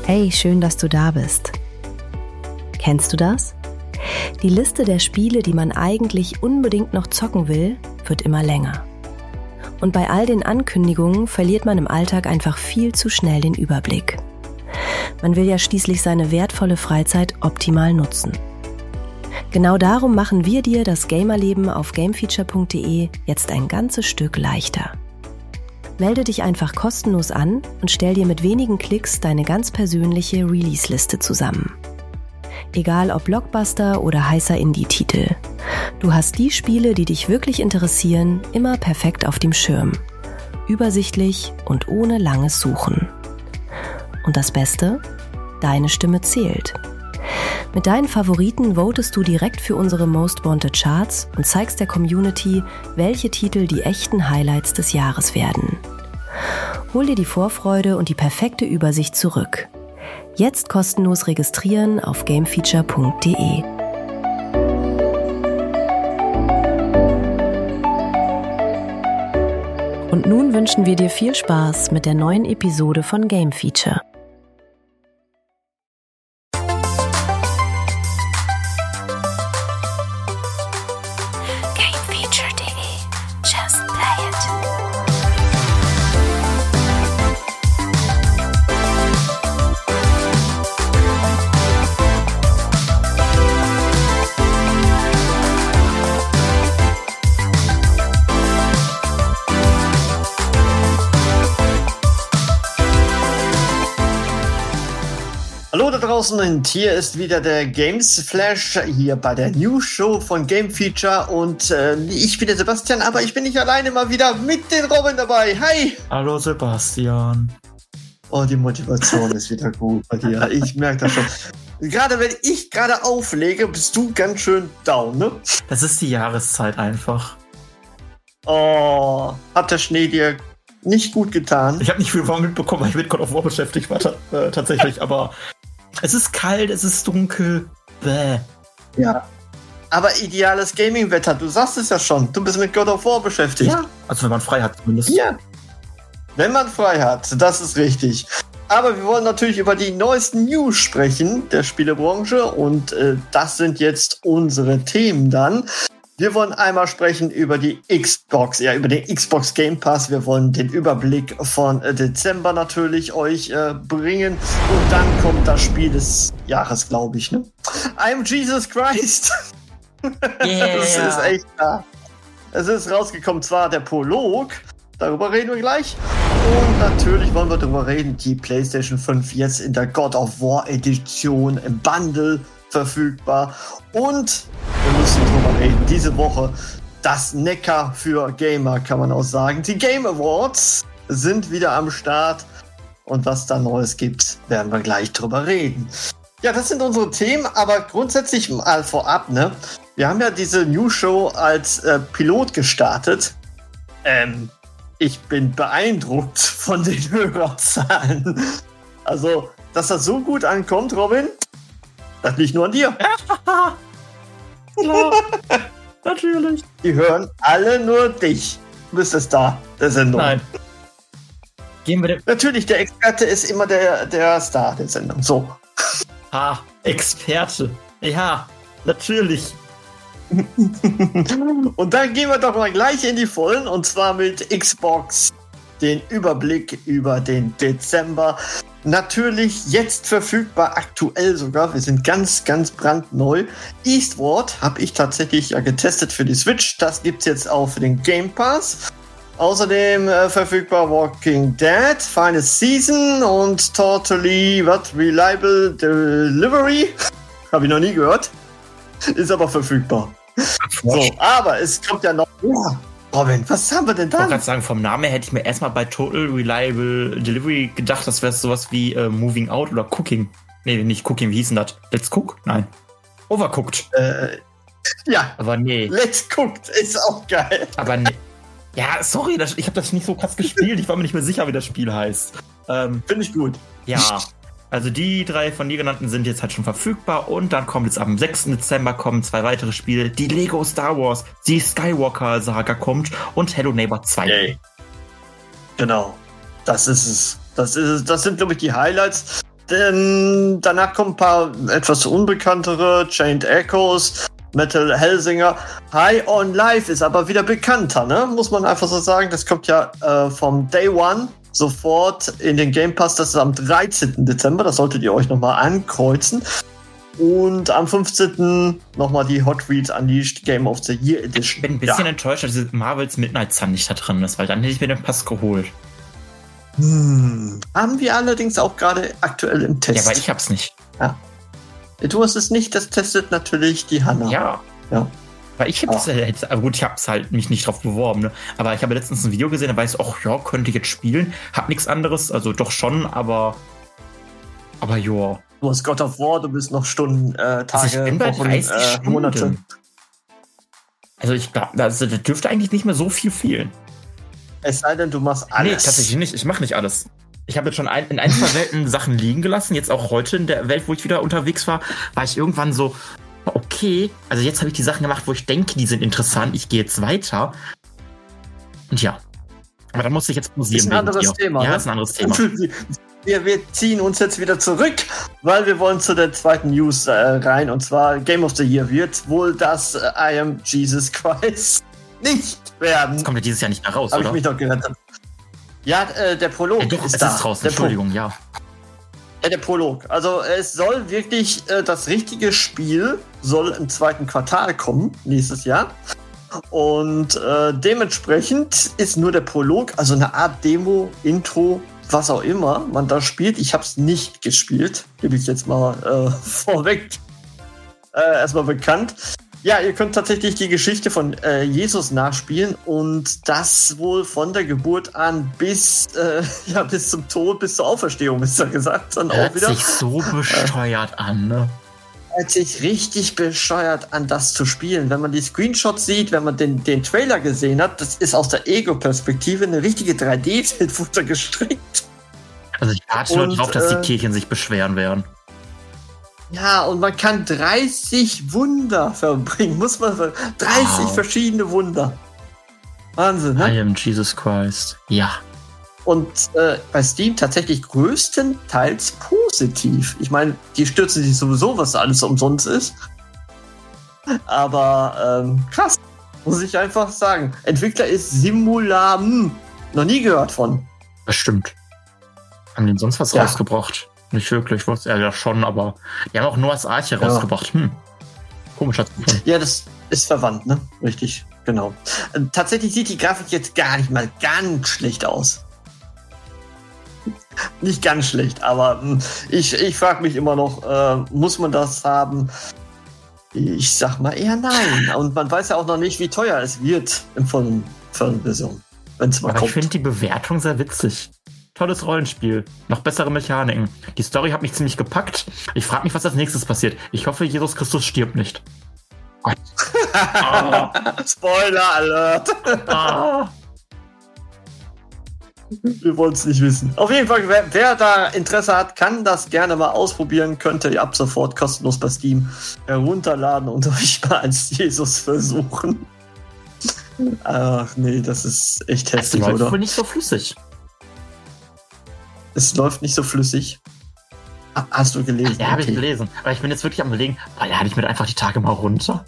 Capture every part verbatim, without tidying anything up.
Hey, schön, dass du da bist. Kennst du das? Die Liste der Spiele, die man eigentlich unbedingt noch zocken will, wird immer länger. Und bei all den Ankündigungen verliert man im Alltag einfach viel zu schnell den Überblick. Man will ja schließlich seine wertvolle Freizeit optimal nutzen. Genau darum machen wir dir das Gamerleben auf gamefeature punkt de jetzt ein ganzes Stück leichter. Melde dich einfach kostenlos an und stell dir mit wenigen Klicks deine ganz persönliche Release-Liste zusammen. Egal ob Blockbuster oder heißer Indie-Titel. Du hast die Spiele, die dich wirklich interessieren, immer perfekt auf dem Schirm. Übersichtlich und ohne langes Suchen. Und das Beste? Deine Stimme zählt. Mit deinen Favoriten votest du direkt für unsere Most Wanted Charts und zeigst der Community, welche Titel die echten Highlights des Jahres werden. Hol dir die Vorfreude und die perfekte Übersicht zurück. Jetzt kostenlos registrieren auf gamefeature punkt de. Und nun wünschen wir dir viel Spaß mit der neuen Episode von Game Feature. Hallo da draußen und hier ist wieder der Games Flash hier bei der News Show von Game Feature und äh, ich bin der Sebastian, aber ich bin nicht alleine, mal wieder mit den Robin dabei. Hi! Hallo Sebastian. Oh, die Motivation ist wieder gut bei dir. Ich merke das schon. Gerade wenn ich gerade auflege, bist du ganz schön down, ne? Das ist die Jahreszeit einfach. Oh, hat der Schnee dir nicht gut getan? Ich habe nicht viel von mitbekommen, weil ich mit God of War beschäftigt war ta- äh, tatsächlich, aber es ist kalt, es ist dunkel. Bäh. Ja. Aber ideales Gaming-Wetter, du sagst es ja schon. Du bist mit God of War beschäftigt. Ja. Also wenn man frei hat zumindest. Ja. Wenn man frei hat, das ist richtig. Aber wir wollen natürlich über die neuesten News sprechen der Spielebranche und äh, das sind jetzt unsere Themen dann. Wir wollen einmal sprechen über die Xbox, ja, über den Xbox Game Pass. Wir wollen den Überblick von äh, Dezember natürlich euch äh, bringen. Und dann kommt das Spiel des Jahres, glaube ich, ne? I'm Jesus Christ. Yeah. Das ist echt da. Es ist rausgekommen, zwar der Prolog. Darüber reden wir gleich. Und natürlich wollen wir darüber reden, die PlayStation fünf jetzt in der God of War Edition im Bundle verfügbar. Und wir müssen drüber reden, diese Woche das Neckar für Gamer, kann man auch sagen. Die Game Awards sind wieder am Start. Und was da Neues gibt, werden wir gleich drüber reden. Ja, das sind unsere Themen, aber grundsätzlich mal vorab, ne? Wir haben ja diese News Show als äh, Pilot gestartet. Ähm, ich bin beeindruckt von den Hörerzahlen. Also, dass das so gut ankommt, Robin, das liegt nur an dir. Klar, natürlich. Die hören alle nur dich. Du bist der Star der Sendung. Nein. Gehen wir der... Natürlich, der Experte ist immer der, der Star der Sendung. So. Ah, Experte. Ja, natürlich. Und dann gehen wir doch mal gleich in die Vollen und zwar mit Xbox. Den Überblick über den Dezember. Natürlich jetzt verfügbar, aktuell sogar. Wir sind ganz, ganz brandneu. Eastward habe ich tatsächlich ja getestet für die Switch. Das gibt's jetzt auch für den Game Pass. Außerdem äh, verfügbar Walking Dead, Final Season und Totally what, Reliable Delivery. Habe ich noch nie gehört. Ist aber verfügbar. So, aber es kommt ja noch. Ja. Robin, was haben wir denn da? Ich wollte gerade sagen, vom Namen her hätte ich mir erstmal bei Total Reliable Delivery gedacht, das wäre sowas wie äh, Moving Out oder Cooking. Nee, nicht Cooking, wie hieß denn das? Let's Cook? Nein. Overcooked. Äh, ja. Aber nee. Let's Cooked ist auch geil. Aber nee. Ja, sorry, das, ich habe das nicht so krass gespielt. Ich war mir nicht mehr sicher, wie das Spiel heißt. Ähm, Finde ich gut. Ja. Also die drei von dir genannten sind jetzt halt schon verfügbar und dann kommt jetzt am sechsten Dezember kommen zwei weitere Spiele. Die Lego Star Wars, die Skywalker Saga kommt und Hello Neighbor zwei. Yay. Genau. Das ist es. Das ist es. Das sind, glaube ich, die Highlights. denn danach kommen ein paar etwas unbekanntere, Chained Echoes, Metal Hellsinger. High on Life ist aber wieder bekannter, ne? Muss man einfach so sagen. Das kommt ja äh, vom Day One sofort in den Game Pass. Das ist am dreizehnten Dezember. Das solltet ihr euch nochmal ankreuzen. Und am fünfzehnten nochmal die Hot Wheels Unleashed Game of the Year Edition. Ich bin ein bisschen ja. enttäuscht, dass diese Marvels Midnight Sun nicht da drin ist, weil dann hätte ich mir den Pass geholt. Hm. Haben wir allerdings auch gerade aktuell im Test. Ja, aber ich hab's nicht. Ja. Du hast es nicht, das testet natürlich die Hanna. Ja. Ja. Weil ich hab's Ah. halt, aber gut, ich hab's halt mich nicht drauf beworben, ne? Aber ich habe letztens ein Video gesehen, da weiß ich, ach ja, könnte ich jetzt spielen. Hab nichts anderes, also doch schon, aber. Aber ja. Du hast God of War, du bist noch Stunden, äh, Tage, Also ich bin bei Wochen, dreißig äh, Stunden. Monate. Also ich glaube, also da dürfte eigentlich nicht mehr so viel fehlen. Es sei denn, du machst Nee, alles. tatsächlich nicht. Ich mache nicht alles. Ich habe jetzt schon ein, in ein, zwei Welten Sachen liegen gelassen. Jetzt auch heute in der Welt, wo ich wieder unterwegs war, war ich irgendwann so, okay, also jetzt habe ich die Sachen gemacht, wo ich denke, die sind interessant. Ich gehe jetzt weiter. Und ja. Aber da muss ich jetzt pausieren. Ist ein wegen anderes dir. Thema. Ja, ne? ist ein anderes Thema. Wir, wir ziehen uns jetzt wieder zurück, weil wir wollen zu der zweiten News äh, rein. Und zwar Game of the Year wird wohl das äh, I Am Jesus Christ nicht werden. Das kommt ja dieses Jahr nicht mehr raus, Habe ich oder? mich doch gerettet. Ja, äh, der Prolog Ja, doch, ist es da. ist draußen. Der Pro- Entschuldigung, ja. Ja, der Prolog. Also es soll wirklich, äh, das richtige Spiel soll im zweiten Quartal kommen, nächstes Jahr. Und äh, dementsprechend ist nur der Prolog, also eine Art Demo, Intro, was auch immer man da spielt. Ich habe es nicht gespielt, gebe ich jetzt mal äh, vorweg äh, erstmal bekannt. Ja, ihr könnt tatsächlich die Geschichte von äh, Jesus nachspielen und das wohl von der Geburt an bis, äh, ja, bis zum Tod, bis zur Auferstehung, ist ja gesagt. Dann auch Hört wieder. sich so bescheuert an, ne? Hört sich richtig bescheuert an, das zu spielen. Wenn man die Screenshots sieht, wenn man den, den Trailer gesehen hat, das ist aus der Ego-Perspektive eine richtige drei D-Welt wurde gestrickt. Also ich warte nur Und, drauf, dass äh, die Kirchen sich beschweren werden. Ja, und man kann dreißig Wunder verbringen, muss man sagen. dreißig Wow. verschiedene Wunder. Wahnsinn, ne? I am Jesus Christ. Ja. Und äh, bei Steam tatsächlich größtenteils positiv. Ich meine, die stürzen sich sowieso, was alles umsonst ist. Aber ähm, krass, muss ich einfach sagen. Entwickler ist Simulam. Noch nie gehört von. Das stimmt. Haben die sonst was Ja. rausgebracht? Nicht wirklich, was ja, ja schon, aber die haben auch Noahs Arche Ja. rausgebracht. Hm. Komischer Zufall. Ja, das ist verwandt, ne? Richtig, genau. Äh, tatsächlich sieht die Grafik jetzt gar nicht mal ganz schlecht aus. Nicht ganz schlecht, aber mh, ich, ich frage mich immer noch, äh, muss man das haben? Ich sag mal eher nein. Und man weiß ja auch noch nicht, wie teuer es wird in vollen Version, wenn es mal Aber ich kommt. finde die Bewertung sehr witzig. Tolles Rollenspiel. Noch bessere Mechaniken. Die Story hat mich ziemlich gepackt. Ich frage mich, was als nächstes passiert. Ich hoffe, Jesus Christus stirbt nicht. Gott. Ah. Spoiler Alert! Ah. Wir wollen es nicht wissen. Auf jeden Fall, wer, wer da Interesse hat, kann das gerne mal ausprobieren. Könnt ihr ab sofort kostenlos bei Steam herunterladen und euch mal als Jesus versuchen. Ach nee, das ist echt Es heftig, läuft oder? wohl nicht so flüssig. Es läuft nicht so flüssig. Ah, hast du gelesen? Ja, habe ich Okay. gelesen. Aber ich bin jetzt wirklich am Überlegen, weil lade ich mir einfach die Tage mal runter.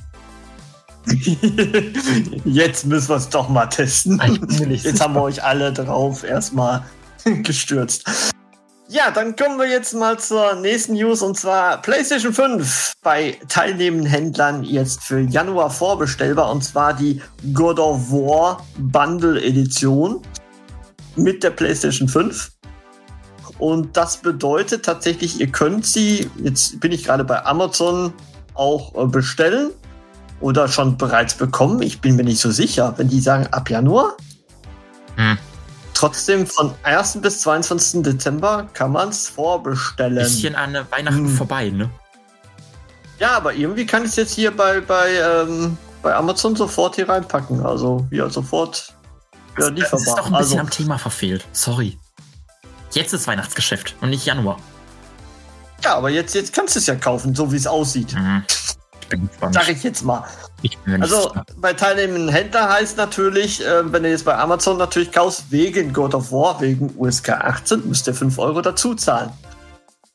Jetzt müssen wir es doch mal testen. Ich bin mir nicht Jetzt sicher. haben wir euch alle drauf erstmal gestürzt. Ja, dann kommen wir jetzt mal zur nächsten News und zwar PlayStation fünf bei teilnehmenden Händlern jetzt für Januar vorbestellbar und zwar die God of War Bundle Edition mit der PlayStation fünf. Und das bedeutet tatsächlich, ihr könnt sie, jetzt bin ich gerade bei Amazon, auch äh, bestellen oder schon bereits bekommen. Ich bin mir nicht so sicher, wenn die sagen ab Januar. Hm. Trotzdem von ersten bis zweiundzwanzigsten Dezember kann man es vorbestellen. Bisschen an Weihnachten Hm. vorbei, ne? Ja, aber irgendwie kann ich es jetzt hier bei, bei, ähm, bei Amazon sofort hier reinpacken. Also ja, sofort ja, Das lieferbar. ist doch ein bisschen also, am Thema verfehlt. Sorry. Jetzt ist Weihnachtsgeschäft und nicht Januar. ja, aber jetzt, jetzt kannst du es ja kaufen, so wie es aussieht. Hm. Ich bin gespannt. Sag ich jetzt mal. Ich bin mir nicht Also sicher. bei teilnehmenden Händler heißt natürlich, äh, wenn du jetzt bei Amazon natürlich kaufst, wegen God of War, wegen U S K achtzehn, müsst ihr fünf Euro dazu zahlen.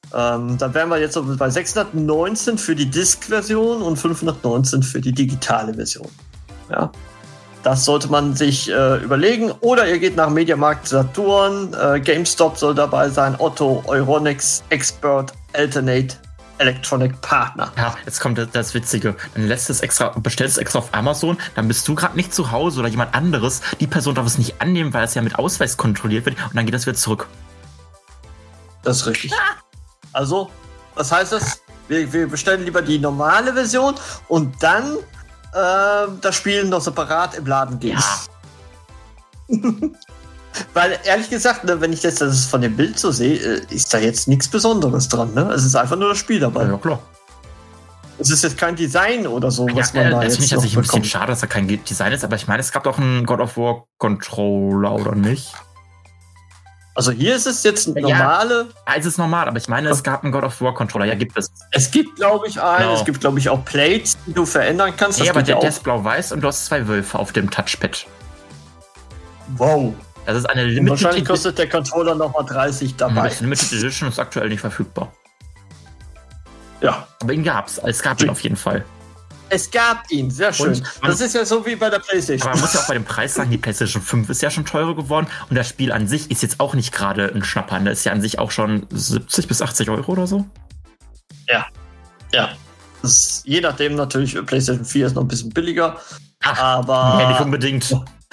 Ähm, dann wären wir jetzt so bei sechshundertneunzehn für die Disk-Version und fünfhundertneunzehn für die digitale Version. Ja. Das sollte man sich äh, überlegen. Oder ihr geht nach Mediamarkt Saturn, äh, GameStop soll dabei sein, Otto, Euronics, Expert, Alternate, Electronic Partner. Ja, jetzt kommt das, das Witzige. Dann lässt es extra, bestellst es extra auf Amazon, dann bist du gerade nicht zu Hause oder jemand anderes. Die Person darf es nicht annehmen, weil es ja mit Ausweis kontrolliert wird und dann geht das wieder zurück. Das ist richtig. Ah. Also, was heißt das? Wir, wir bestellen lieber die normale Version und dann äh, das Spiel noch separat im Laden gehen. Ja. Weil, ehrlich gesagt, ne, wenn ich das, das von dem Bild so sehe, ist da jetzt nichts Besonderes dran. Ne? Es ist einfach nur das Spiel dabei. Ja, klar. Es ist jetzt kein Design oder so, was ja, man da das jetzt finde ich noch also ein bisschen bekommt. schade, dass da kein Design ist, aber ich meine, es gab doch einen God of War Controller, oder nicht? Also hier ist es jetzt eine normale... Ja, es ist normal, aber ich meine, es gab einen God of War Controller. Ja, gibt es. Es gibt, glaube ich, einen. Genau. Es gibt, glaube ich, auch Plates, die du verändern kannst. Das Ja, aber geht der, ja der auch. ist blau-weiß und du hast zwei Wölfe auf dem Touchpad. Wow. Das ist eine Und Limited wahrscheinlich Edition. kostet der Controller nochmal dreißig dabei. Das Limited Edition ist aktuell nicht verfügbar. Ja. Aber ihn gab's. Es gab ihn auf jeden Fall. Es gab ihn, sehr schön. Und man- das ist ja so wie bei der PlayStation. Aber man muss ja auch bei dem Preis sagen, die PlayStation fünf ist ja schon teurer geworden und das Spiel an sich ist jetzt auch nicht gerade ein Schnapper. Das ist ja an sich auch schon siebzig bis achtzig Euro oder so. Ja. Ja. Das ist, je nachdem natürlich, PlayStation vier ist noch ein bisschen billiger. Ach, aber. nee, nicht unbedingt.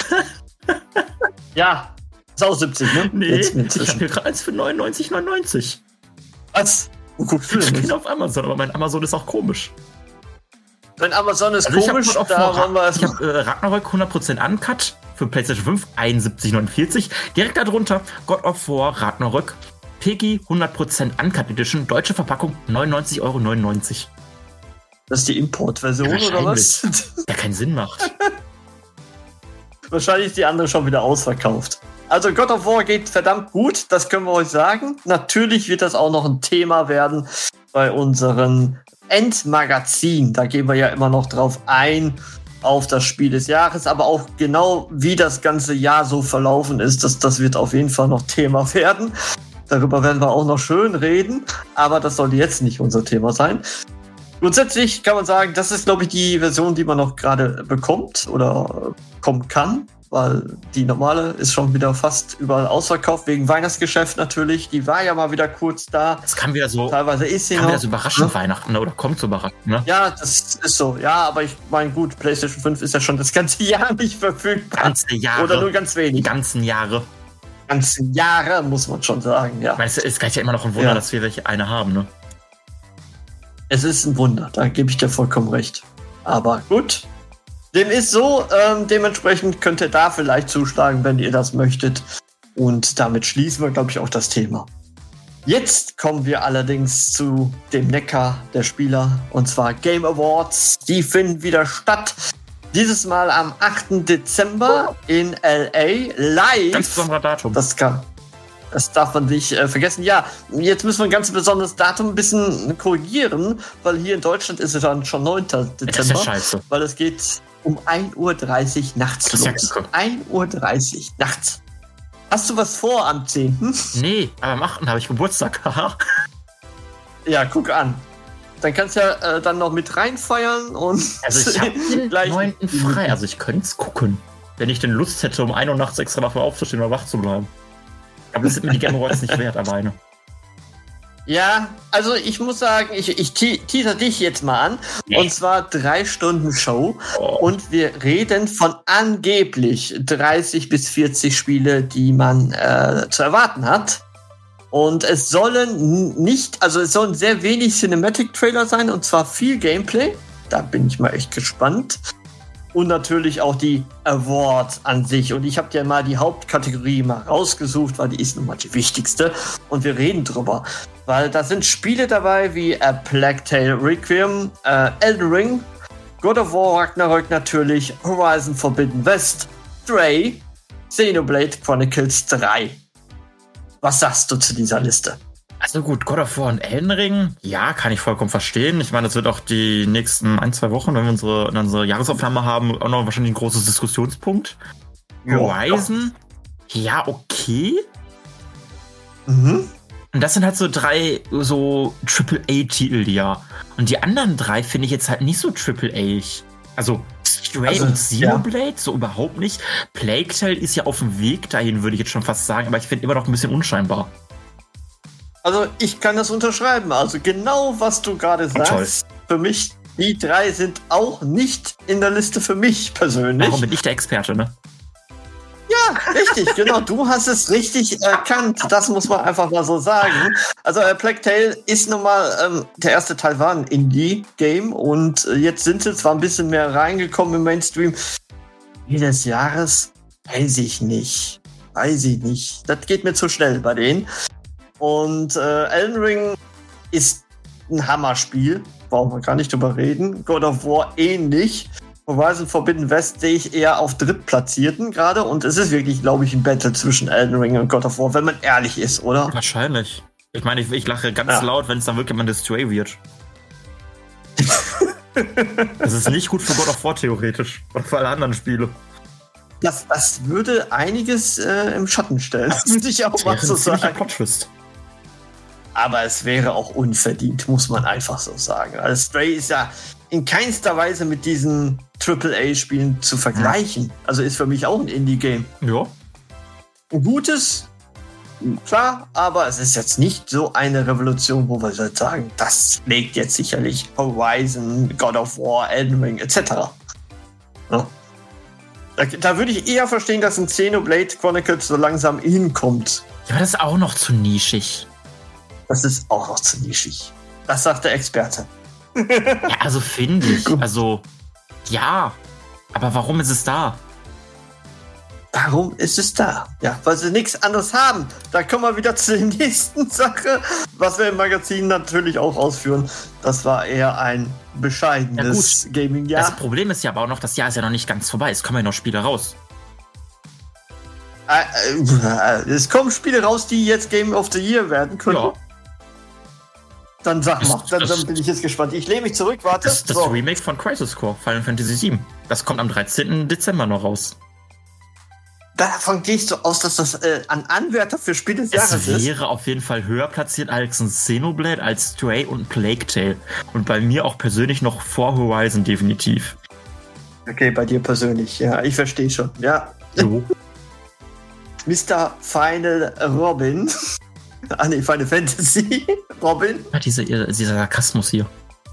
Ja. Ist auch siebzig, ne? Nee, Jetzt ich inzwischen. habe hier gerade eins für neunundneunzig neunundneunzig. Was? Wo guckst du Ich denn bin nicht? auf Amazon, aber mein Amazon ist auch komisch. Wenn Amazon ist Also ich habe komisch, God of da War wollen wir Ra- erst ich hab, äh, Ragnarök hundert Prozent Uncut für PlayStation fünf, einundsiebzig neunundvierzig. Direkt darunter God of War Ragnarök P G hundert Prozent Uncut Edition, deutsche Verpackung neunundneunzig Euro neunundneunzig. Das ist die Importversion oder was? Der keinen Sinn macht. Wahrscheinlich ist die andere schon wieder ausverkauft. Also God of War geht verdammt gut, das können wir euch sagen. Natürlich wird das auch noch ein Thema werden bei unseren Endmagazin. Da gehen wir ja immer noch drauf ein, auf das Spiel des Jahres, aber auch genau wie das ganze Jahr so verlaufen ist, das, das wird auf jeden Fall noch Thema werden. Darüber werden wir auch noch schön reden, aber das soll jetzt nicht unser Thema sein. Grundsätzlich kann man sagen, das ist, glaube ich, die Version, die man noch gerade bekommt oder kommen kann, weil die normale ist schon wieder fast überall ausverkauft, wegen Weihnachtsgeschäft natürlich. Die war ja mal wieder kurz da. Das kann wieder so, Teilweise ist sie kann noch. wieder so überraschend Ne? Weihnachten, ne? Oder kommt so überraschend, ne? Ja, das ist so. Ja, aber ich meine, gut, PlayStation fünf ist ja schon das ganze Jahr nicht verfügbar. Ganze Jahre. Oder nur ganz Die wenig. ganzen Jahre. Ganze Jahre, muss man schon sagen, ja. Ich meine, es ist gleich ja immer noch ein Wunder, Ja. dass wir welche eine haben, ne? Es ist ein Wunder, da gebe ich dir vollkommen recht. Aber gut, dem ist so. Ähm, dementsprechend könnt ihr da vielleicht zuschlagen, wenn ihr das möchtet. Und damit schließen wir, glaube ich, auch das Thema. Jetzt kommen wir allerdings zu dem Neckar der Spieler, und zwar Game Awards. Die finden wieder statt. Dieses Mal am achten Dezember in L A live. Ganz besonderer Datum. Das kann. Das darf man nicht äh, vergessen. Ja, jetzt müssen wir ein ganz besonderes Datum ein bisschen korrigieren, weil hier in Deutschland ist es dann schon neunter Das ist ja Dezember. scheiße. Weil es geht um ein Uhr dreißig nachts Das ist ja los. kacke. ein Uhr dreißig nachts. Hast du was vor am zehnten? Nee, aber am achten habe ich Geburtstag. Haha. Ja, guck an. Dann kannst du ja äh, dann noch mit reinfeiern und Also ich habe den gleich- neunten frei. Also ich könnte es gucken. Wenn ich denn Lust hätte, um ein Uhr nachts extra dafür aufzustehen oder wach zu bleiben. Aber das sind mir die Game Awards nicht wert, alleine. Ja, also ich muss sagen, ich, ich te- teaser dich jetzt mal an. Nee. Und zwar drei Stunden Show. Oh. Und wir reden von angeblich dreißig bis vierzig Spiele, die man äh, zu erwarten hat. Und es sollen n- nicht, also es sollen sehr wenig Cinematic-Trailer sein und zwar viel Gameplay. Da bin ich mal echt gespannt. Und natürlich auch die Awards an sich. Und ich habe dir mal die Hauptkategorie mal rausgesucht, weil die ist nun mal die wichtigste. Und wir reden drüber. Weil da sind Spiele dabei wie A Plague Tale Requiem, äh, Elden Ring, God of War Ragnarök natürlich, Horizon Forbidden West, Stray, Xenoblade Chronicles drei. Was sagst du zu dieser Liste? Also gut, God of War und Elden Ring, ja, kann ich vollkommen verstehen. Ich meine, das wird auch die nächsten ein, zwei Wochen, wenn wir unsere, unsere Jahresaufnahme haben, auch noch wahrscheinlich ein großes Diskussionspunkt. Ja. Horizon, ja, okay. Mhm. Und das sind halt so drei so Triple A-Titel, ja. Und die anderen drei finde ich jetzt halt nicht so Triple A. Also Stray also, und Xenoblade, ja. so überhaupt nicht. Plague Tale ist ja auf dem Weg dahin, würde ich jetzt schon fast sagen, aber ich finde immer noch ein bisschen unscheinbar. Also ich kann das unterschreiben. Also genau, was du gerade sagst. Toll. Für mich, die drei sind auch nicht in der Liste für mich persönlich. Warum bin ich der Experte, ne? Ja, richtig, genau. Du hast es richtig erkannt. Das muss man einfach mal so sagen. Also äh, Plague Tale ist nun mal, ähm, der erste Teil war ein Indie-Game und äh, jetzt sind sie zwar ein bisschen mehr reingekommen im Mainstream. Jedes Jahres weiß ich nicht. Weiß ich nicht. Das geht mir zu schnell bei denen. Und äh, Elden Ring ist ein Hammerspiel. Brauchen wir gar nicht drüber reden. God of War ähnlich. Horizon Forbidden West sehe ich eher auf Drittplatzierten gerade. Und es ist wirklich, glaube ich, ein Battle zwischen Elden Ring und God of War, wenn man ehrlich ist, oder? Wahrscheinlich. Ich meine, ich, ich lache ganz ja. laut, wenn es dann wirklich mal eine Stray wird. Das ist nicht gut für God of War theoretisch. Oder für alle anderen Spiele. Das, das würde einiges äh, im Schatten stellen. Das würde ich auch mal so sagen. Plot-Twist. Aber es wäre auch unverdient, muss man einfach so sagen. Also Stray ist ja in keinster Weise mit diesen Triple A-Spielen zu vergleichen. Also ist für mich auch ein Indie-Game. Ja. Ein gutes, klar, aber es ist jetzt nicht so eine Revolution, wo wir sagen, das schlägt jetzt sicherlich Horizon, God of War, Elden Ring et cetera. Ja. Da, da würde ich eher verstehen, dass ein Xenoblade Chronicles so langsam hinkommt. Ja, aber das ist auch noch zu nischig. Das ist auch noch zu nischig. Das sagt der Experte. Ja, also finde ich. Also, ja. Aber warum ist es da? Warum ist es da? Ja, weil sie nichts anderes haben. Da kommen wir wieder zur nächsten Sache, was wir im Magazin natürlich auch ausführen. Das war eher ein bescheidenes ja, Gaming-Jahr. Das Problem ist ja aber auch noch, das Jahr ist ja noch nicht ganz vorbei. Es kommen ja noch Spiele raus. Äh, äh, es kommen Spiele raus, die jetzt Game of the Year werden können. Ja. Dann sag mal, dann, dann bin ich jetzt gespannt. Ich lehne mich zurück, warte. Das ist das so. Remake von Crisis Core, Final Fantasy sieben. Das kommt am dreizehnten Dezember noch raus. Davon gehe ich so aus, dass das äh, ein Anwärter für Spiel des Jahres ist. Es wäre auf jeden Fall höher platziert als ein Xenoblade, als Stray und Plague Tale. Und bei mir auch persönlich noch vor Horizon definitiv. Okay, bei dir persönlich, ja, ich verstehe schon, ja. So. Mister Final Robin. Ah ne, Final Fantasy Robin. Ja, diese, dieser Sarkasmus hier.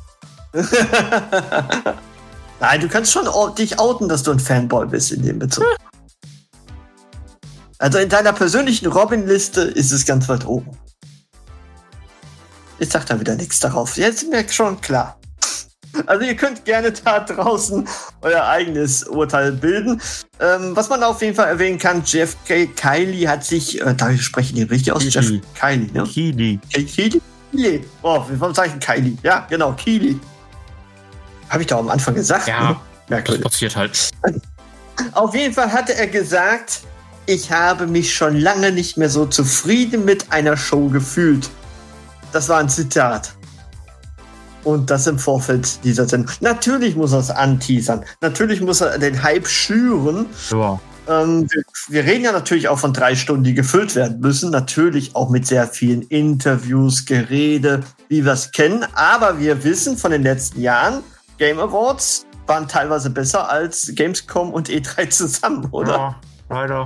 Nein, du kannst schon dich outen, dass du ein Fanboy bist in dem Bezug. Hm. Also in deiner persönlichen Robin-Liste ist es ganz weit oben. Ich sag da wieder nichts darauf. Jetzt ist mir schon klar. Also ihr könnt gerne da draußen euer eigenes Urteil bilden. Ähm, was man auf jeden Fall erwähnen kann, Jeff Keighley hat sich, äh, da spreche ich den richtig aus, Jeff Keighley, ne? Keighley. Keighley? Keighley. Oh, warum sage ich Keighley? Ja, genau, Keighley. Habe ich doch am Anfang gesagt. Ja, ne? Merkwürdig. Das passiert halt. Auf jeden Fall hatte er gesagt, ich habe mich schon lange nicht mehr so zufrieden mit einer Show gefühlt. Das war ein Zitat. Und das im Vorfeld dieser Sendung. Natürlich muss er es anteasern. Natürlich muss er den Hype schüren. Ja. Ähm, wir, wir reden ja natürlich auch von drei Stunden, die gefüllt werden müssen. Natürlich auch mit sehr vielen Interviews, Gerede, wie wir es kennen. Aber wir wissen von den letzten Jahren, Game Awards waren teilweise besser als Gamescom und E drei zusammen, oder? Ja, leider.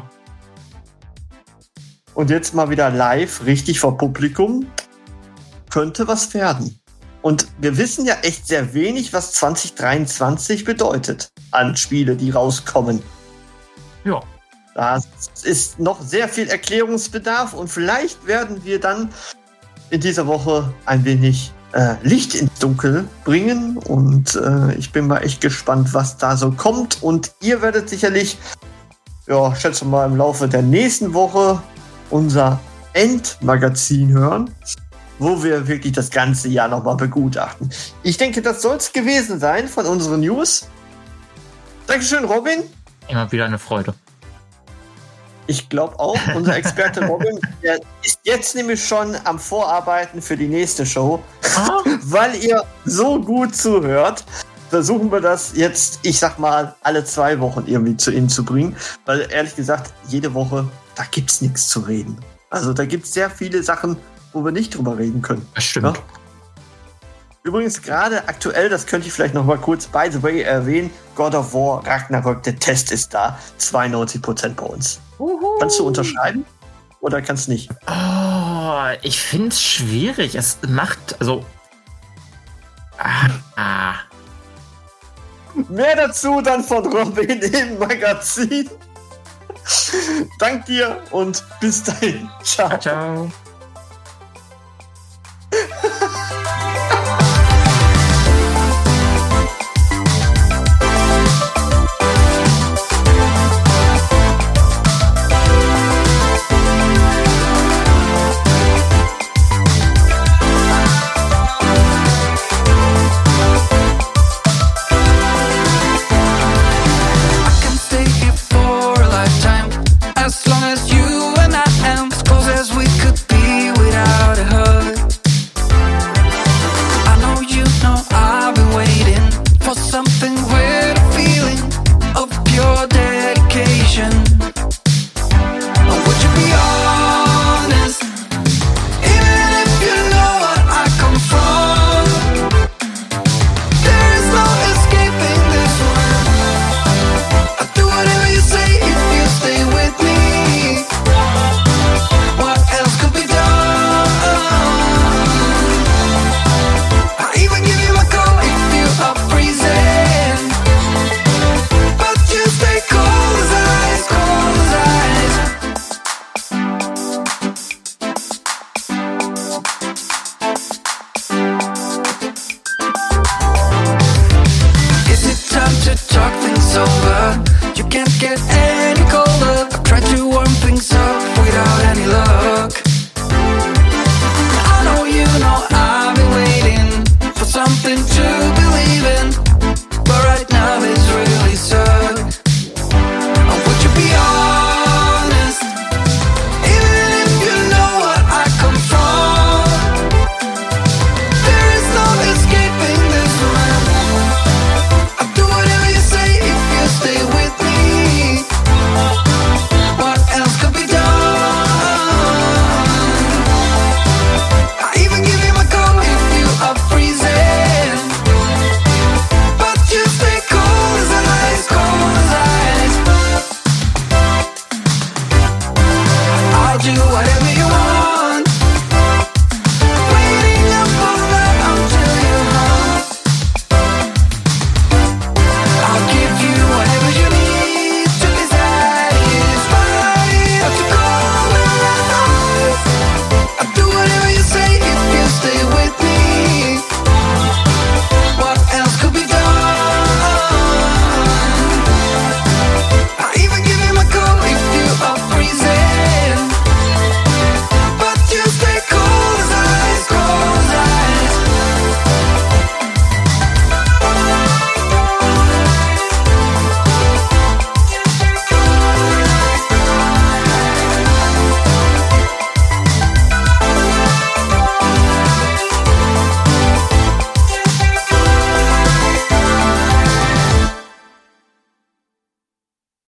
Und jetzt mal wieder live, richtig vor Publikum. Könnte was werden. Und wir wissen ja echt sehr wenig, was zwanzig dreiundzwanzig bedeutet an Spiele, die rauskommen. Ja. Da ist noch sehr viel Erklärungsbedarf und vielleicht werden wir dann in dieser Woche ein wenig äh, Licht ins Dunkel bringen. Und äh, ich bin mal echt gespannt, was da so kommt. Und ihr werdet sicherlich, ja, schätze mal im Laufe der nächsten Woche unser Endmagazin hören, wo wir wirklich das ganze Jahr nochmal begutachten. Ich denke, das soll es gewesen sein von unseren News. Dankeschön, Robin. Immer wieder eine Freude. Ich glaube auch, unser Experte Robin, der ist jetzt nämlich schon am Vorarbeiten für die nächste Show. Ah. Weil ihr so gut zuhört, versuchen wir das jetzt, ich sag mal, alle zwei Wochen irgendwie zu Ihnen zu bringen. Weil ehrlich gesagt, jede Woche, da gibt's nichts zu reden. Also da gibt's sehr viele Sachen, wo wir nicht drüber reden können. Das stimmt. Ja? Übrigens gerade aktuell, das könnte ich vielleicht noch mal kurz by the way erwähnen, God of War Ragnarök, der Test ist da, zweiundneunzig Prozent bei uns. Uhu. Kannst du unterschreiben oder kannst nicht? Oh, ich finde es schwierig. Es macht, also... Ah, ah. Mehr dazu dann von Robin im Magazin. Dank dir und bis dahin. Ciao. Ciao.